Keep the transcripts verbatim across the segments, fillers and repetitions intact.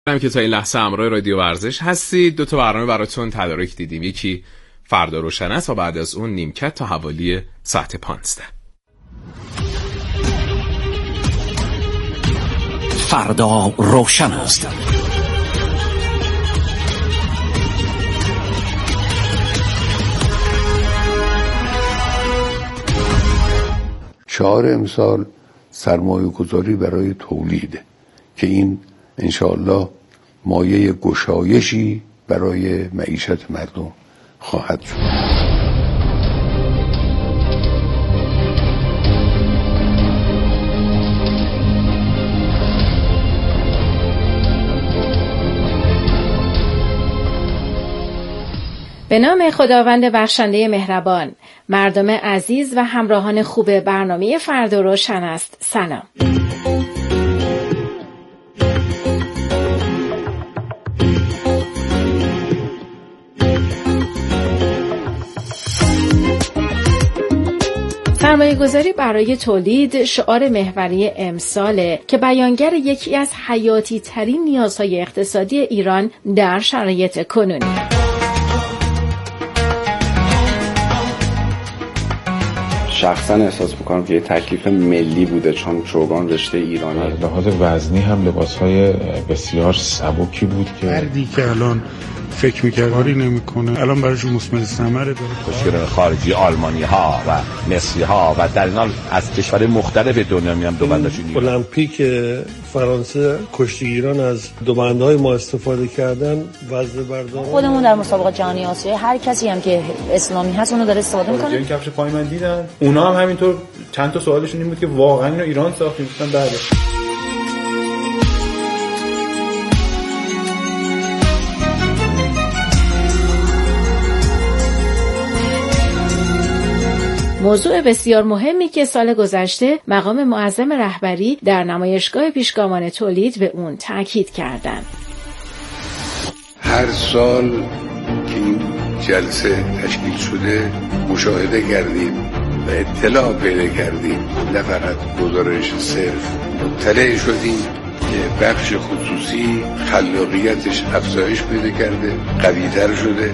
هم که تا این لحظه همراه رادیو ورزش هستید. دو تا برنامه براتون تدارک دیدیم. یکی فردا روشن است و بعد از اون نیمکت تا حوالی ساعت پانزده. فردا روشن است. چهار امسال سرمایه گذاری برای تولیده که این انشاءالله مایه گشایشی برای معیشت مردم خواهد شد. به نام خداوند بخشنده مهربان. مردم عزیز و همراهان خوب برنامه فردا روشن است، سلام. سرمایه گذاری برای تولید شعار محوری امساله که بیانگر یکی از حیاتی ترین نیازهای اقتصادی ایران در شرایط کنونی. شخصا احساس میکنم که یه تکلیف ملی بوده، چون چوگان رشته ایرانه. لحاظ وزنی هم لباسهای بسیار سبکی بود که مردی که الان فکر میکرد کاری نمیکنه الان براش مثمر ثمره داره. کشورهای خارجی، آلمانی ها و مصری ها و در این حال از کشور مختلف دنیا میام دو بندشون. المپیک فرانسه کشتیگیران از دو بندهای ما استفاده کردن، وزن بردار. خودمون در مسابقات جهانی آسیا هر کسی هم که اسلامی هست اونو داره استفاده میکنه. این کفش پای من دیدن، اونا هم همینطور. چند تا سوالشون این بود که واقعا اینو ایران ساختیم؟ گفتن بله. موضوع بسیار مهمی که سال گذشته مقام معظم رهبری در نمایشگاه پیشگامان تولید به اون تاکید کردند. هر سال که این جلسه تشکیل شده مشاهده کردیم و اطلاع پیدا کردیم، نه فقط گزارش صرف، مطلع شدیم که بخش خصوصی خلاقیتش افزایش پیدا کرده، قوی‌تر شده.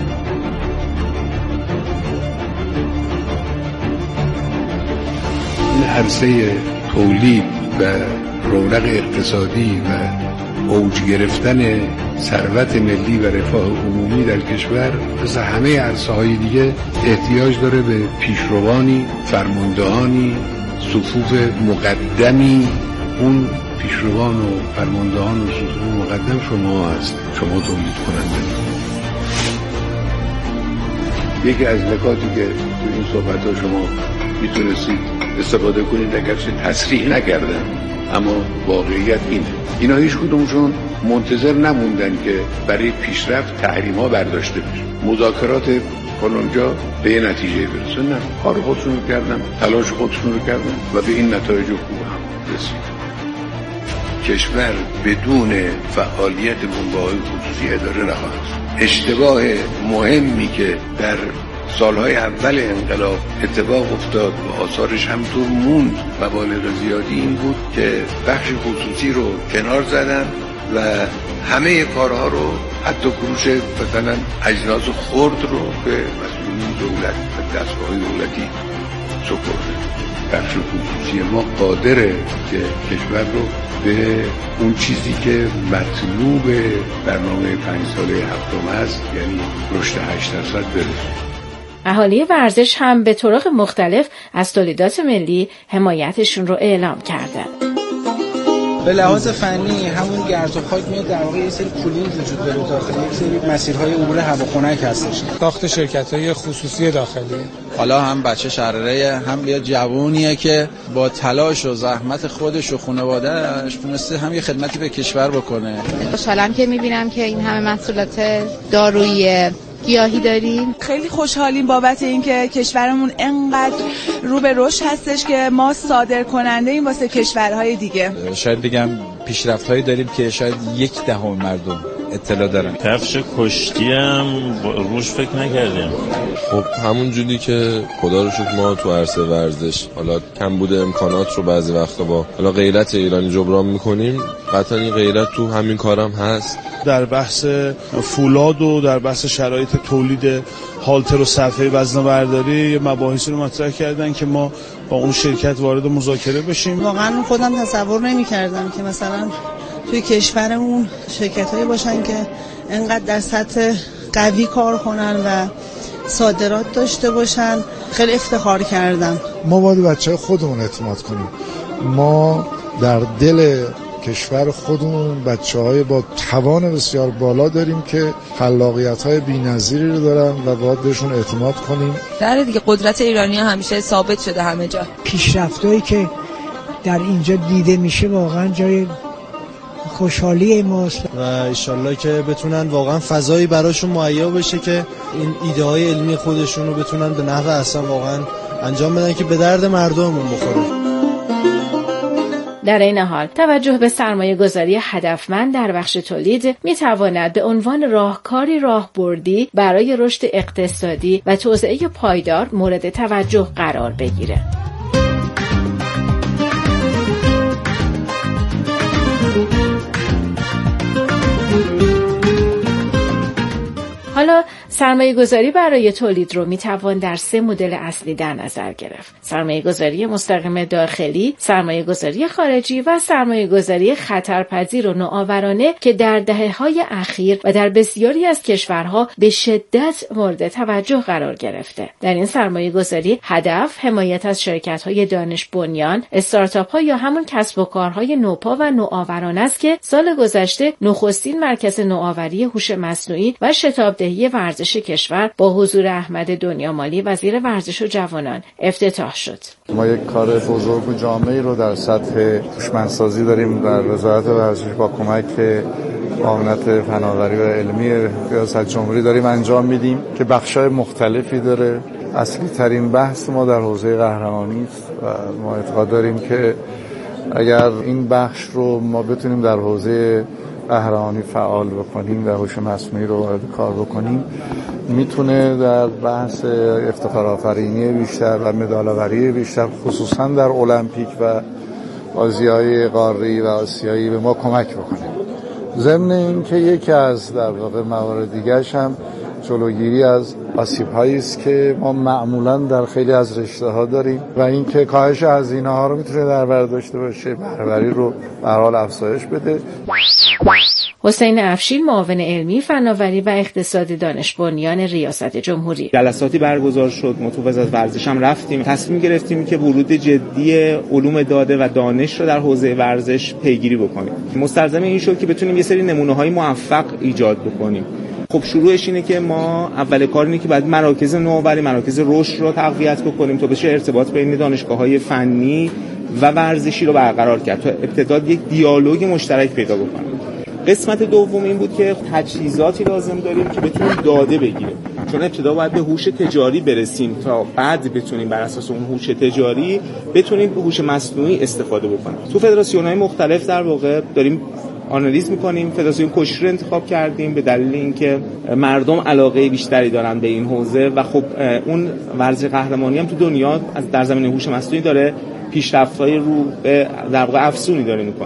عرصه تولید و رونق اقتصادی و اوج گرفتن ثروت ملی و رفاه عمومی در کشور مثل همه عرصه‌های دیگه احتیاج داره به پیشروانی، فرماندهانی، صفوف مقدمی. اون پیشروان و فرماندهان و صفوف مقدم شما هست، شما تولید کننده. یکی از نکاتی که تو این صحبت‌ها شما میتونستید استفاده کنید اگرچه تصریح نکردن، اما واقعیت اینه. اینا هیچ کدومشون منتظر نموندن که برای پیشرفت تحریم‌ها برداشته بشه، مذاکرات فلانجا به یه نتیجه برسن. نه، کار خودشون رو کردن، تلاش خودشون رو کردن و به این نتایج خوب هم رسید. کشور بدون فعالیت بنگاه‌های خصوصی اداره نخواهد. اشتباه مهمی که در سالهای اول انقلاب اتفاق افتاد و آثارش همطور موند مبالغ زیادی این بود که بخش خصوصی رو کنار زدن و همه کارها رو، حتی فروش مثلا اجناس خرد رو به مسئولین دولت و دستگاه‌های دولتی سپرد. بخش خصوصی ما قادره که کشور رو به اون چیزی که مطلوب برنامه پنج ساله هفتم هست، یعنی رشد هشت درصد برسونه. اهالی ورزش هم به طرق مختلف از تولیدات ملی حمایتشون رو اعلام کردن. به لحاظ فنی همون گرد و خاک میاد، در واقع یه سری پولینگ وجود داره داخل یک سری مسیرهای عبور هواخنک هستش، ساخت شرکت‌های خصوصی داخلی. حالا هم بچه شهرره هم یه جوونیه که با تلاش و زحمت خودش و خانواده‌اش تونسته هم یه خدمتی به کشور بکنه. خوشحالم که می‌بینم که این همه محصولات دارویی گیاهی داریم. خیلی خوشحالیم بابت اینکه کشورمون انقدر رو به رشد هستش که ما صادر کننده این واسه کشورهای دیگه. شاید بگم پیشرفت‌هایی داریم که شاید یک دهم مردم اطلاع دارم. کفش کشتی هم روش فکر نکردیم. خب همون جوری که خدا رو شکر ما تو عرصه ورزش حالا کم بوده امکانات رو بعضی وقتا با حالا غیرت ایرانی جبران میکنیم، قطعا این غیرت تو همین کارم هست. در بحث فولاد و در بحث شرایط تولید هالتر و صفحه وزنه‌برداری یه مباحثی رو مطرح کردن که ما با اون شرکت وارد مذاکره بشیم. واقعا خودم تصور نمی‌کردم که مثلا توی کشورمون شرکت‌هایی باشن که انقدر در سطح قوی کار کنن و صادرات داشته باشن. خیلی افتخار کردم. ما باید بچه‌های خودمون اعتماد کنیم. ما در دل کشور خودمون بچه‌های با توان بسیار بالا داریم که خلاقیت‌های بی‌نظیری رو دارن و باید بهشون اعتماد کنیم. در دیگه قدرت ایرانی‌ها همیشه ثابت شده همه جا. پیشرفتایی که در اینجا دیده میشه واقعا جای خوشحالی ماست و انشالله که بتونن واقعا فضایی براشون مهیا بشه که این ایده های علمی خودشون رو بتونن به نحو اصلا واقعا انجام بدن که به درد مردممون بخوره. در این حال توجه به سرمایه گذاری هدفمند در بخش تولید می تواند به عنوان راهکاری راهبردی برای رشد اقتصادی و توسعه پایدار مورد توجه قرار بگیرد. حالا سرمایه گذاری برای تولید رو میتوان در سه مدل اصلی در نظر گرفت: سرمایه گذاری مستقیم داخلی، سرمایه گذاری خارجی و سرمایه گذاری خطرپذیر و نوآورانه که در دهه‌های اخیر و در بسیاری از کشورها به شدت مورد توجه قرار گرفته. در این سرمایه گذاری هدف حمایت از شرکت‌های دانش بنیان، استارتاپ‌ها یا همون کسب و کارهای نوپا و نوآورانه است که سال گذشته نخستین مرکز نوآوری هوش مصنوعی و شتابدهی ورزش کشور با حضور احمد دنیامالی وزیر ورزش و جوانان افتتاح شد. ما یک کار بزرگ و جامعی رو در سطح هوشمندسازی داریم در وزارت ورزش با کمک معاونت فناوری و علمی ریاست جمهوری داریم انجام میدیم که بخشای مختلفی داره. اصلی ترین بحث ما در حوزه قهرمانی است و ما اعتقاد داریم که اگر این بخش رو ما بتونیم در حوزه قهرمانی فعال بکنیم و هوش مصنوعی رو وارد کار بکنیم، میتونه در بحث افتخار آفرینی بیشتر و مدال‌آوری بیشتر خصوصا در المپیک و بازی‌های قاره‌ای و آسیایی به ما کمک بکنه. ضمن اینکه یکی از در واقع موارد دیگرش هم جلوگیری از آسیب‌هایی است که ما معمولاً در خیلی از رشته‌ها داریم و اینکه کاهش هزینه‌ها رو میتونه در بر داشته باشه، بهره‌وری رو به هر حال افزایش بده. حسین افشین، معاون علمی فناوری و اقتصاد دانش بنیان ریاست جمهوری: جلساتی برگزار شد، ما تو وزارت ورزش هم رفتیم، تصمیم گرفتیم که ورود جدی علوم داده و دانش رو در حوزه ورزش پیگیری بکنیم. مستلزم این شد که بتونیم یه سری نمونه‌های موفق ایجاد بکنیم. خب شروعش اینه که ما اول کار اینه که باید مراکز نوآوری، مراکز رشد رو تقویت بکنیم تا بشه ارتباط بین دانشگاه‌های فنی و ورزشی رو برقرار کرد تا ابتدا یک دیالوگ مشترک پیدا بکنیم. قسمت دوم این بود که تجهیزاتی لازم داریم که بتونیم داده بگیریم، چون ابتدا باید به هوش تجاری برسیم تا بعد بتونیم بر اساس اون هوش تجاری بتونیم به هوش مصنوعی استفاده بکنیم. تو فدراسیون‌های مختلف در واقع داریم آنالیز می‌کنیم. فدراسیون کشتی رو انتخاب کردیم به دلیل اینکه مردم علاقه بیشتری دارن به این حوزه و خب اون ورزش قهرمانی هم تو دنیا از در زمینه هوش مصنوعی داره پیشرفت‌های رو به در واقع افزونی داره می‌کنه.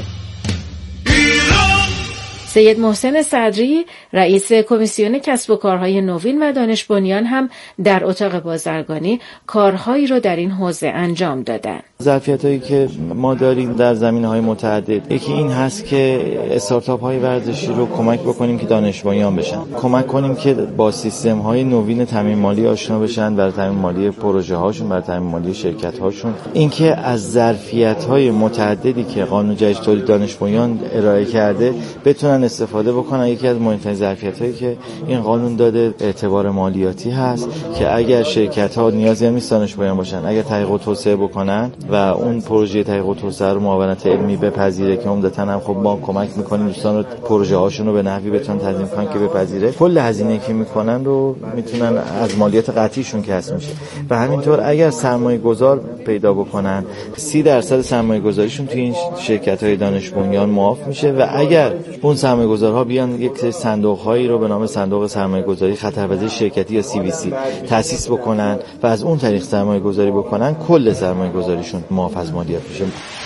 سید محسن صدری، رئیس کمیسیون کسب و کارهای نوین و دانش بنیان هم در اتاق بازرگانی کارهایی رو در این حوزه انجام دادن. ظرفیتایی که ما داریم در زمینه‌های متعدد، یکی این هست که استارتاپ‌های ورزشی رو کمک بکنیم که دانش بنیان بشن، کمک کنیم که با سیستم‌های نوین تامین مالی آشنا بشن، برای تامین مالی پروژه‌هاشون، برای تامین مالی شرکت‌هاشون. اینکه از ظرفیت‌های متعددی که قانون جدید تولید دانش بنیان ارائه کرده بتونن استفاده بکنن. یکی از مهمترین ظرفیت‌هایی که این قانون داده اعتبار مالیاتی هست که اگر شرکت‌ها نیازی نیست دانش بنیان باشن، اگر تحقیق و توسعه بکنن و اون پروژه تحقیق و توسعه رو معاونت علمی بپذیره که عمدتاً هم خب ما کمک می‌کنیم دوستان رو پروژه هاشون رو به نحوی بتونن تنظیم کنن که بپذیره، کل هزینه‌ای که می‌کنن رو میتونن از مالیات قطعیشون کسب میشه. و همینطور اگر سرمایه‌گذار پیدا بکنن سی درصد سرمایه‌گذاریشون توی این شرکت‌های دانش بنیان معاف میشه و اگر اون سرمایه‌گذارها بیان یک سری صندوق‌هایی رو به نام صندوق سرمایه‌گذاری خطرپذیر شرکتی یا سی وی سی تأسیس بکنن و از اون طریق سرمایه‌گذاری بکنن، کل سرمایه‌گذاریشون معاف از مالیات میشه.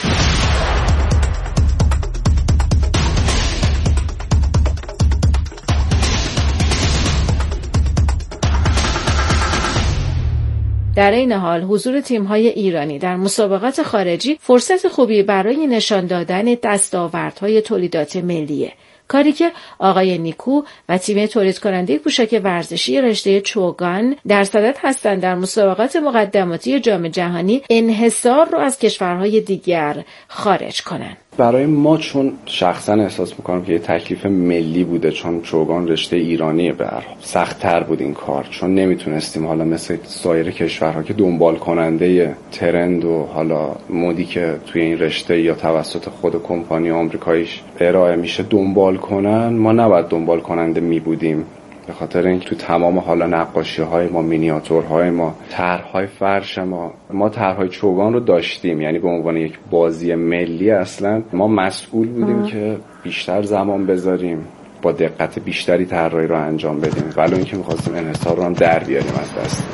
در این حال حضور تیم‌های ایرانی در مسابقات خارجی فرصت خوبی برای نشان دادن دستاوردهای تولیدات ملیه، کاری که آقای نیکو و تیم تولید کننده پوشاک ورزشی رشته چوگان در صدد هستند در مسابقات مقدماتی جام جهانی انحصار رو از کشورهای دیگر خارج کنند. برای ما چون شخصا احساس میکنم که یه تکلیف ملی بوده، چون چوگان رشته ایرانیه، به هر حال سخت‌تر بود این کار، چون نمیتونستیم حالا مثل سایر کشورها که دنبال کننده ترند و حالا مدی که توی این رشته یا توسط خود کمپانی آمریکاییش ارائه میشه دنبال کنن، ما نباید دنبال کننده میبودیم. به خاطر اینکه تو تمام حالا نقاشی‌های ما، مینیاتورهای ما، طرح‌های فرش ما، ما طرح‌های چوگان رو داشتیم، یعنی به عنوان یک بازی ملی اصلا ما مسئول بودیم آه. که بیشتر زمان بذاریم، با دقت بیشتری طراحی رو انجام بدیم، ولی اینکه می‌خواستیم انحصار رو هم در بیاریم از دست.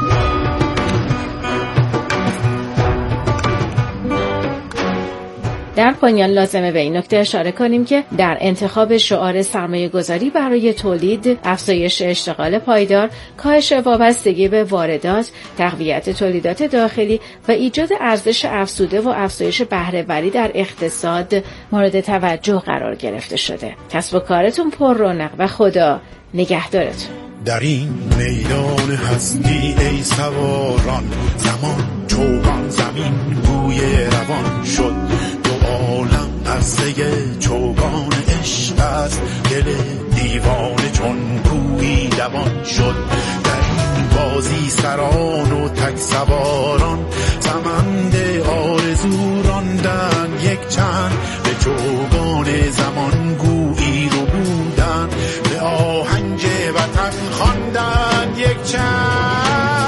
در پایان لازمه به این نکته اشاره کنیم که در انتخاب شعار سرمایه گذاری برای تولید، افزایش اشتغال پایدار، کاهش وابستگی به واردات، تقویت تولیدات داخلی و ایجاد ارزش افزوده و افزایش بهره‌وری در اقتصاد مورد توجه قرار گرفته شده. کسب و کارتون پر رونق و خدا نگهدارتون. در این میدان هستی ای سواران، زمان چوگان زمین گوی روان شد، عالم عرصه چوگان عشق از دل دیوانه چون کوهی دوان شد. در این بازی سران و تک سواران سمند آرزو راندن یک چند، به چوگان زمان گویی رو بودن، به آهنگ وطن خواندن یک چند.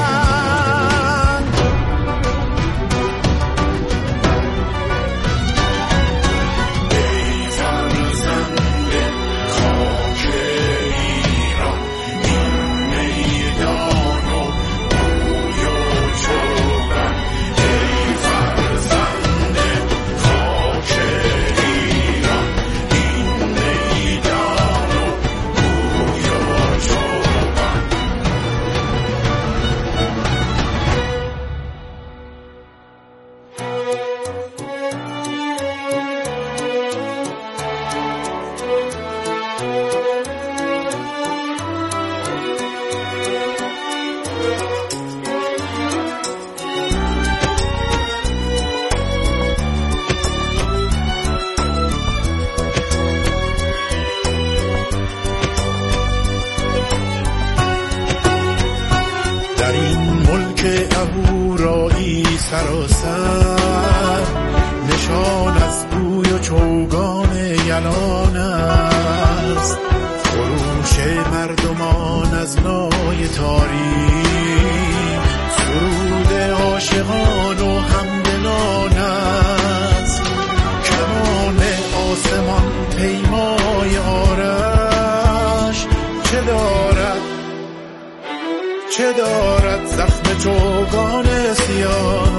سراسر نشان از بوی و چوگان یلان است، خروش مردمان از نای تاریک، سرود عاشقان و همدلان است، کمان آسمان پیمای آرش چه دارد چه دارد زخم چوگان سیاه،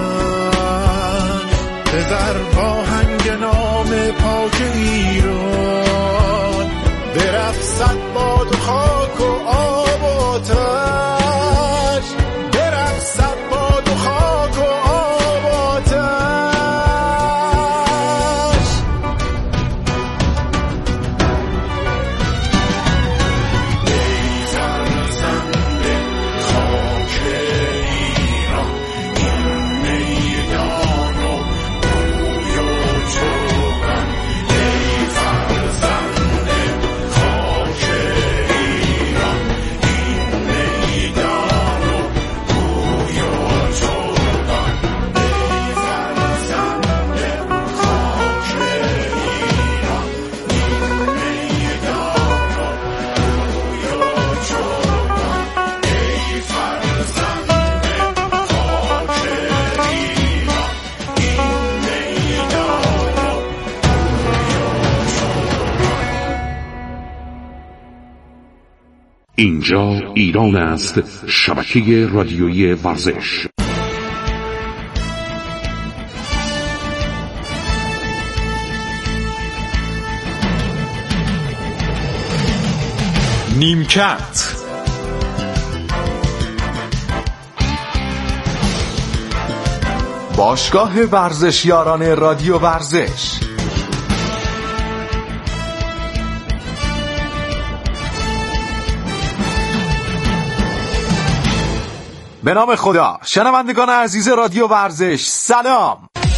بزر با هنگ نام پاک ایران، برقصد باد و خاک و آب و آتش، برقصد باد و خاک و آب و آتش. اینجا ایران است، شبکه رادیویی ورزش. نیمکت باشگاه ورزشیاران رادیو ورزش. به نام خدا. شنوندگان عزیز رادیو ورزش، سلام.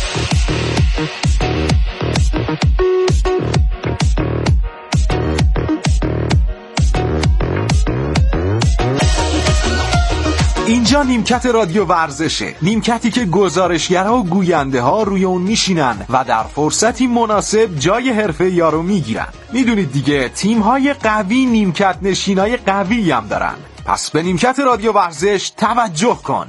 اینجا نیمکت رادیو ورزشه، نیمکتی که گزارشگرها و گوینده ها روی اون میشینن و در فرصتی مناسب جای حرفه‌ای‌ها رو میگیرن. میدونید دیگه، تیم‌های قوی نیمکت نشینای قوی هم دارن. پس به نیمکت رادیو ورزش توجه کن.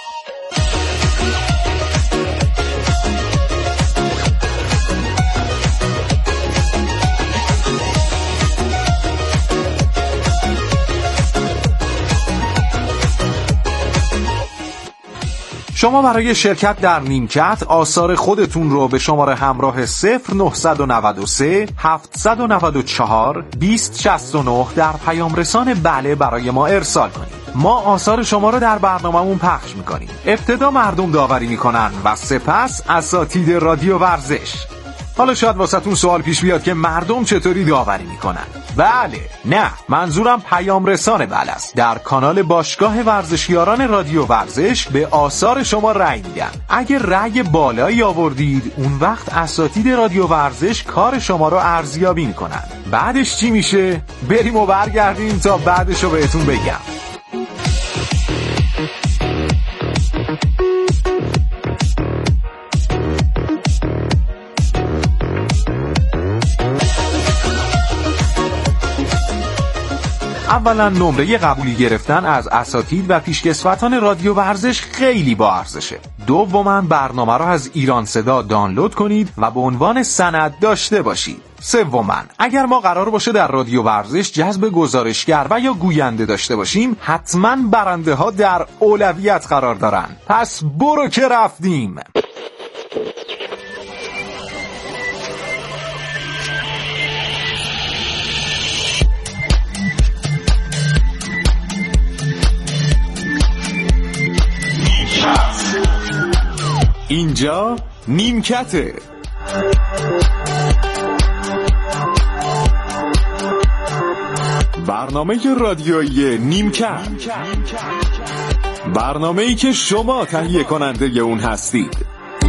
شما برای شرکت در نیمکت آثار خودتون رو به شماره همراه صفر نه نه سه هفت نه چهار بیست شصت و نه در پیام رسان بله برای ما ارسال کنید. ما آثار شما رو در برنامه‌مون پخش می‌کنیم. ابتدا مردم داوری می‌کنن و سپس اساتید رادیو ورزش. حالا شاید واسهتون سوال پیش بیاد که مردم چطوری داوری میکنن. بله، نه، منظورم پیام رسان بله است. در کانال باشگاه ورزشیاران رادیو ورزش به آثار شما رأی میدن. اگه رأی بالایی آوردید، اون وقت اساتید رادیو ورزش کار شما رو ارزیابی میکنن. بعدش چی میشه؟ بریم و برگردیم تا بعدش رو بهتون بگم. اولا نمره قبولی گرفتن از اساتید و پیشکسوتان رادیو ورزش خیلی با ارزشه. دوما برنامه رو از ایران صدا دانلود کنید و به عنوان سند داشته باشید. سوما اگر ما قرار باشه در رادیو ورزش جذب گزارشگر و یا گوینده داشته باشیم، حتما برنده ها در اولویت قرار دارن. پس برو که رفتیم. اینجا نیمکته. برنامه رادیویی نیمکت، برنامه‌ای که شما تهیه کننده اون هستید.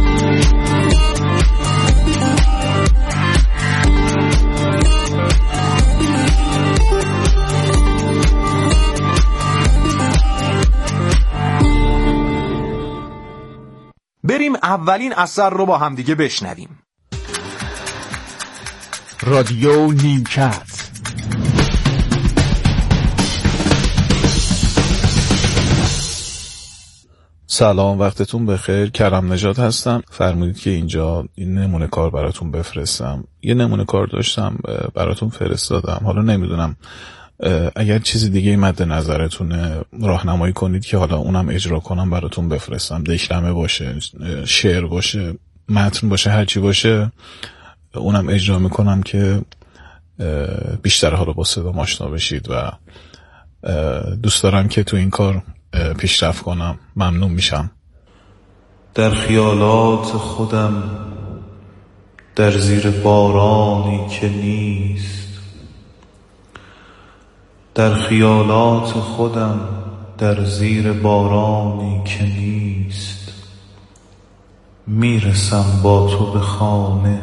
بریم اولین اثر رو با هم دیگه بشنویم. رادیو نیمکت. سلام، وقتتون بخیر. کرم نژاد هستم. فرمودید که اینجا این نمونه کار براتون بفرستم. یه نمونه کار داشتم براتون فرستادم. حالا نمیدونم اگر چیزی دیگه مد نظرتونه راهنمایی کنید که حالا اونم اجرا کنم براتون بفرستم. دکلمه باشه، شعر باشه، متن باشه، هرچی باشه اونم اجرا میکنم که بیشتر حالا با صدا آشنا بشید و دوست دارم که تو این کار پیشرفت کنم. ممنون میشم. در خیالات خودم در زیر بارانی که نیست، در خیالات خودم در زیر بارانی که نیست، میرسم با تو به خانه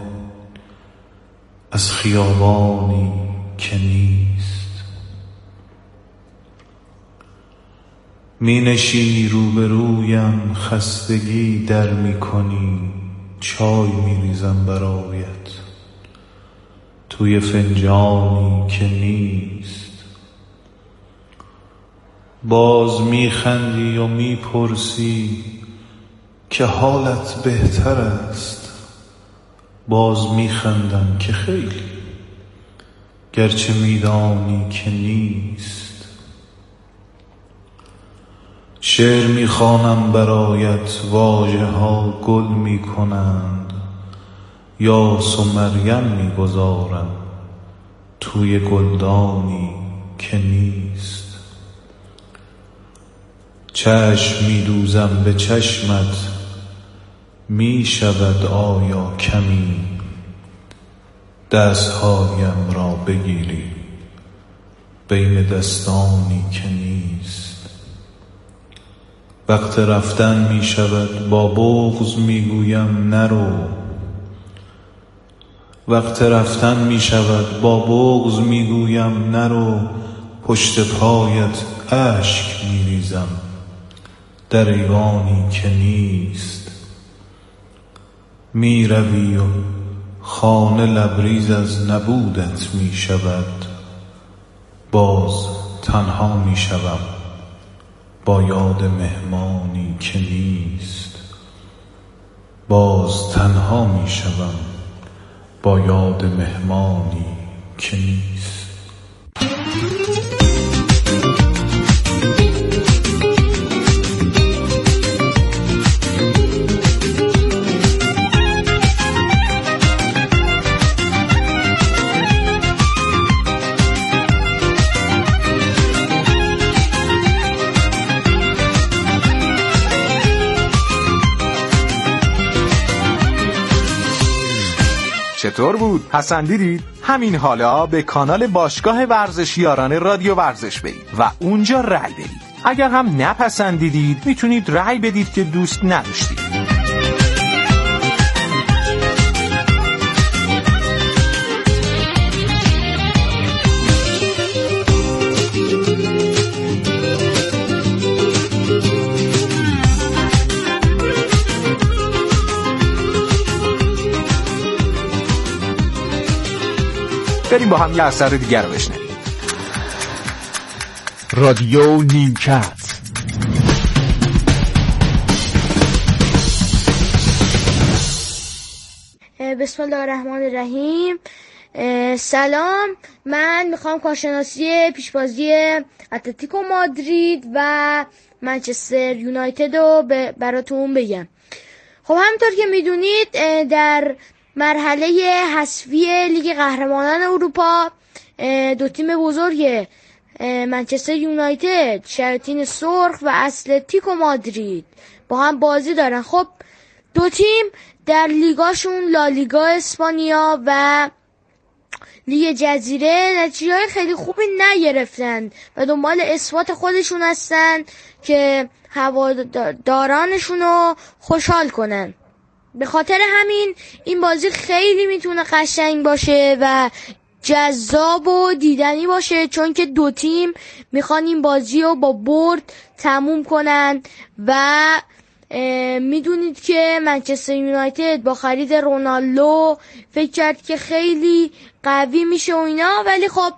از خیابانی که نیست. می نشینی روبرویم، خستگی در می کنی، چای می ریزم برایت توی فنجانی که نیست. باز می خندی و می پرسی که حالت بهتر است. باز می خندم که خیلی، گرچه می دانی که نیست. شعر میخوانم برایت، واژه ها گل میکنند، یاس و مریم میگذارم توی گلدانی که نیست. چشم میدوزم به چشمت، میشود آیا کمی دستهایم را بگیری بین دستانی که نیست. وقت رفتن می شود با بغض می گویم نرو، وقت رفتن می شود با بغض می گویم نرو، پشت پایت اشک می ریزم در ایوانی که نیست. می روی و خانه لبریز از نبودت می شود، باز تنها می شوم با یاد مهمانی که نیست. باز تنها می شوم با یاد مهمانی که نیست. چطور بود؟ پسندیدید؟ همین حالا به کانال باشگاه ورزشیاران رادیو ورزش برید و اونجا رأی بدید. اگر هم نپسندیدید میتونید رأی بدید که دوست نداشتید. بریم با هم یه اثر دیگر رو بشنویم. رادیو نیمکت. بسم الله الرحمن الرحیم. سلام، من میخوام کارشناسی پیشبازی اتلتیکو مادرید و منچستر یونایتد رو براتون بگم. خب همونطور که میدونید در مرحله حذفی لیگ قهرمانان اروپا دو تیم بزرگ منچستر یونایتد، شیاطین سرخ و اتلتیکو مادرید با هم بازی دارن. خب دو تیم در لیگاشون لالیگا اسپانیا و لیگ جزیره نتیجه‌های خیلی خوبی نگرفتن و دنبال اثبات خودشون هستن که هوادارانشون رو خوشحال کنن. به خاطر همین این بازی خیلی میتونه قشنگ باشه و جذاب و دیدنی باشه، چون که دو تیم میخوان این بازی رو با برد تموم کنن و میدونید که منچستر یونایتد با خرید رونالدو فکر کرد که خیلی قوی میشه و اینا، ولی خب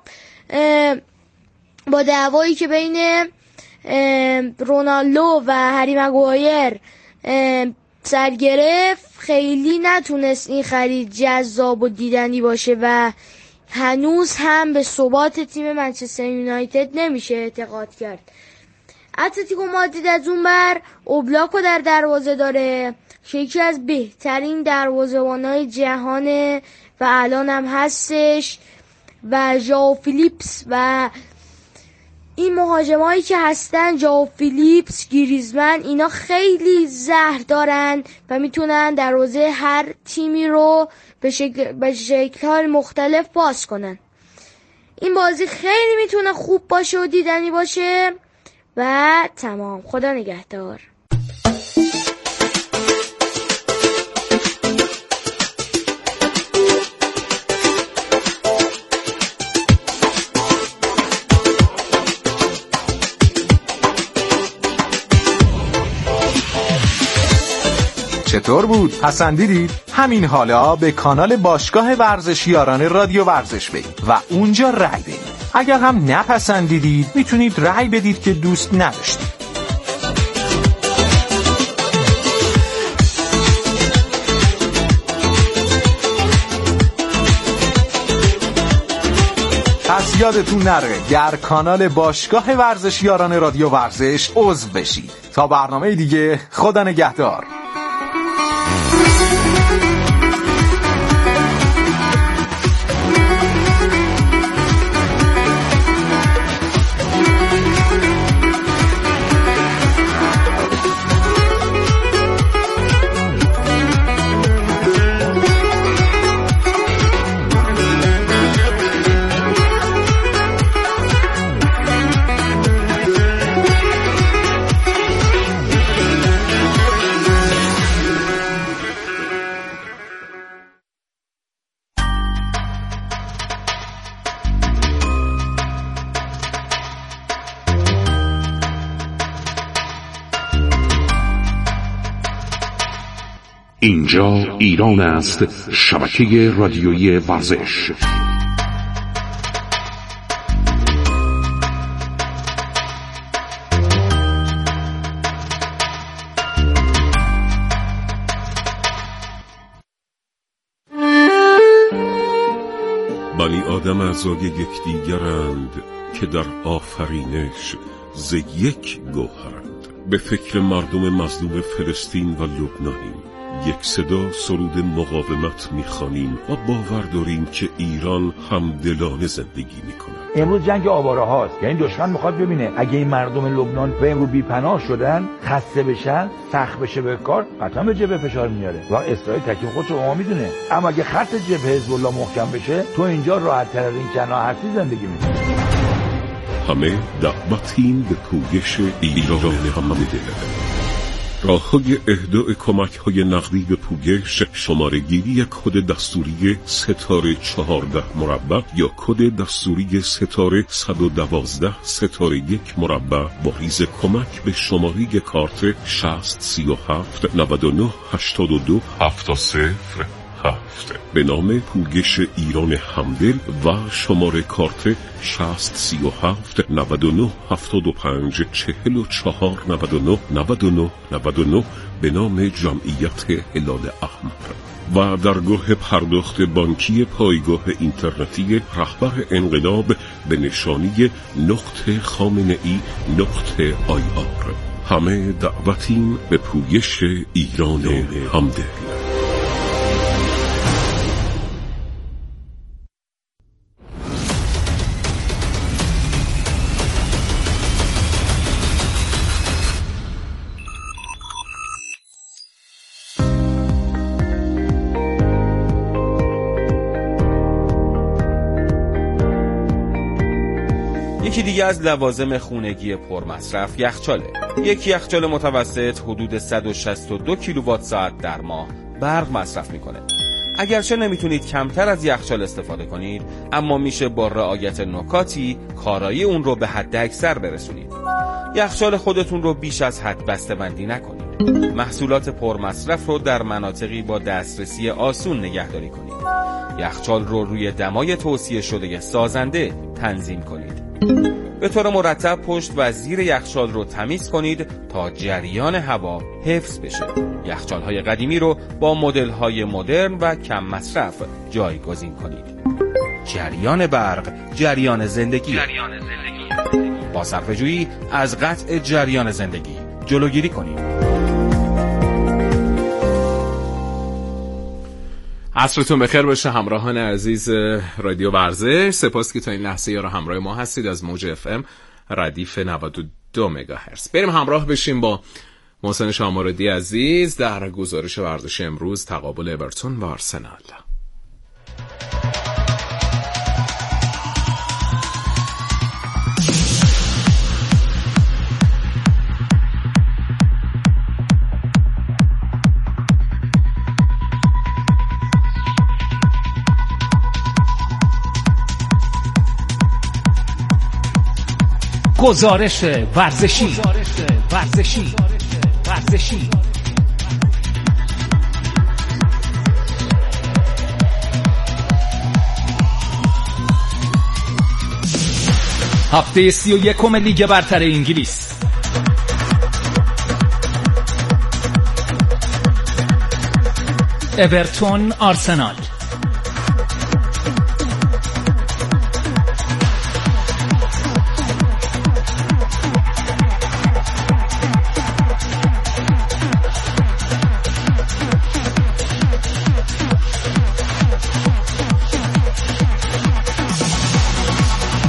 با دعوایی که بین رونالدو و هری مگوایر سر گرفت خیلی نتونست این خرید جذاب و دیدنی باشه و هنوز هم به ثبات تیم منچستر یونایتد نمیشه اعتقاد کرد. اتلتیکو مادرید از اون بر اوبلاکو در دروازه داره که یکی از بهترین دروازه‌بان‌های جهانه و الان هم هستش، و ژائو فیلیپس و این مهاجمایی که هستن، ژائو فیلیپس، گریزمن، اینا خیلی زهر دارن و میتونن دروازه هر تیمی رو به شکل به شکل‌های مختلف باز کنن. این بازی خیلی میتونه خوب باشه و دیدنی باشه و تمام. خدا نگهدار. چطور بود؟ پسندیدید؟ همین حالا به کانال باشگاه ورزشیاران رادیو ورزش برید و اونجا رأی بدید. اگر هم نپسندیدید میتونید رأی بدید که دوست نداشتید. پس یادتون نره در کانال باشگاه ورزشیاران رادیو ورزش عضو بشید. تا برنامه دیگه، خدا نگهدار. اینجا ایران است، شبکه رادیویی ورزش. بنی آدم اعضای یکدیگرند که در آفرینش ز یک گوهرند. به فکر مردم مظلوم فلسطین و لبنانیم، یک صدا سرود مقاومت میخوانیم و باور داریم که ایران همدلانه زندگی میکنه. امروز جنگ آواره هاست، یعنی دشمن میخواد ببینه اگه این مردم لبنان به امروز بی‌پناه شدن، خسته بشن، سخت بشه به کار، قطعا به جبهه فشار میاره و اسرائیل تکلیف خودش رو ما میدونه. اما اگه خط جبهه حزب الله محکم بشه، تو اینجا راحت تر از این کنار هستی زندگی میکنی. همه دعوتیم به پویش ایران همدل. راه‌های اهدای کمک‌های نقدی به پویش، شماره‌گیری کد دستوری ستاره چهارده مربع یا کد دستوری ستاره صد و دوازده ستاره یک مربع با ریز کمک به شماره کارت شصت سی و هفت نود و نه هشتاد و دو هفتاد صفر هفت به نام پویش ایران همدل و شماره کارت شصت سی و هفت نود و نه هفتاد و پنج چهل و چهار نود و نه نود و نه نود و نه به نام جمعیت هلال احمر و درگاه پرداخت بانکی پایگاه اینترنتی رهبر انقلاب به نشانی نقطه خامنه ای نقطه آی آر. همه دعوتیم به پویش ایران همدل. یکی دیگه از لوازم خونگی پرمصرف یخچاله. یک یخچال متوسط حدود صد و شصت و دو کیلووات ساعت در ماه برق مصرف میکنه. اگرچه نمیتونید کمتر از یخچال استفاده کنید، اما میشه با رعایت نکاتی کارایی اون رو به حد اکثر برسونید. یخچال خودتون رو بیش از حد بسته‌بندی نکنید. محصولات پرمصرف رو در مناطقی با دسترسی آسون نگهداری کنید. یخچال رو روی دمای توصیه شده سازنده تنظیم کنید. به طور مرتب پشت و زیر یخچال رو تمیز کنید تا جریان هوا حفظ بشه. یخچال‌های قدیمی رو با مدل‌های مدرن و کم مصرف جایگزین کنید. جریان برق، جریان زندگی. جریان زندگی. با صرفه‌جویی از قطع جریان زندگی جلوگیری کنید. عصرتون بخیر باشه همراهان عزیز رادیو ورزش. سپاس که تا این لحظه یارو همراه ما هستید از موج اف ام ردیف نود و دو مگاهرتز. بریم همراه بشیم با محسن شاموردی عزیز در گزارش ورزش امروز، تقابل اورتون و آرسنال. گزارش ورزشی ورزشی ورزشی هفته سی و یکم لیگ برتر انگلیس. اورتون آرسنال.